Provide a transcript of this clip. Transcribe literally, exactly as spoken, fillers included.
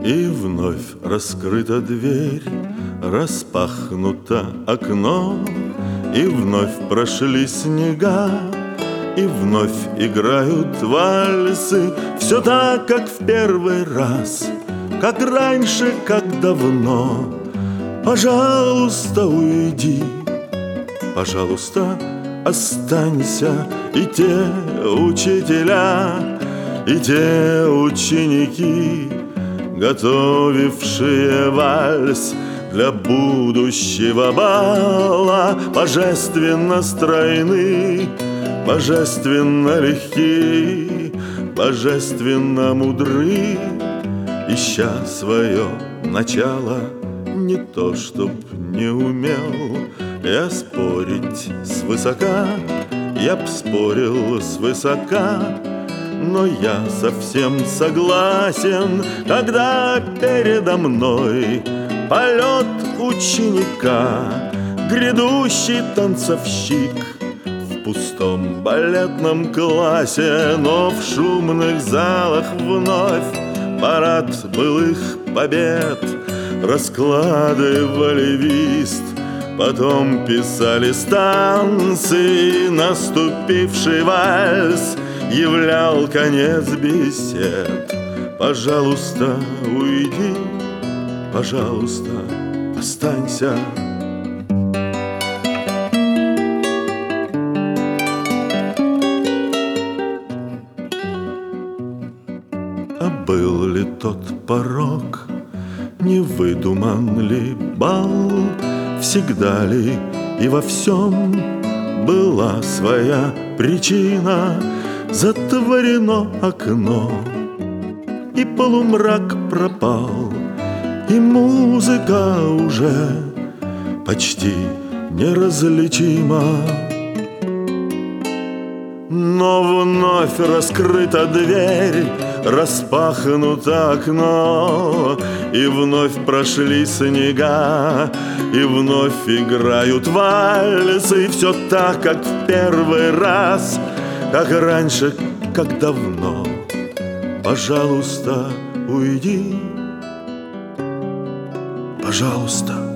И вновь раскрыта дверь, распахнуто окно, и вновь прошли снега, и вновь играют вальсы. Все так, как в первый раз, как раньше, как давно. Пожалуйста, уйди, пожалуйста, останься. И те учителя, и те ученики, готовившие вальс для будущего бала, божественно стройны, божественно легки, божественно мудры, ища свое начало. Не то, чтоб не умел я спорить свысока, я б спорил свысока, но я совсем согласен, когда передо мной полет ученика, грядущий танцовщик в пустом балетном классе. Но в шумных залах вновь парад былых побед раскладывали вист, потом писали станции. Наступивший вальс являл конец бесед. Пожалуйста, уйди, пожалуйста, останься. А был ли тот порог, не выдуман ли бал? Всегда ли и во всем была своя причина? Затворено окно, и полумрак пропал, и музыка уже почти неразличима. Но вновь раскрыта дверь, распахнуто окно, и вновь прошли снега, и вновь играют вальсы. И все так, как в первый раз, как раньше, как давно. Пожалуйста, уйди, пожалуйста.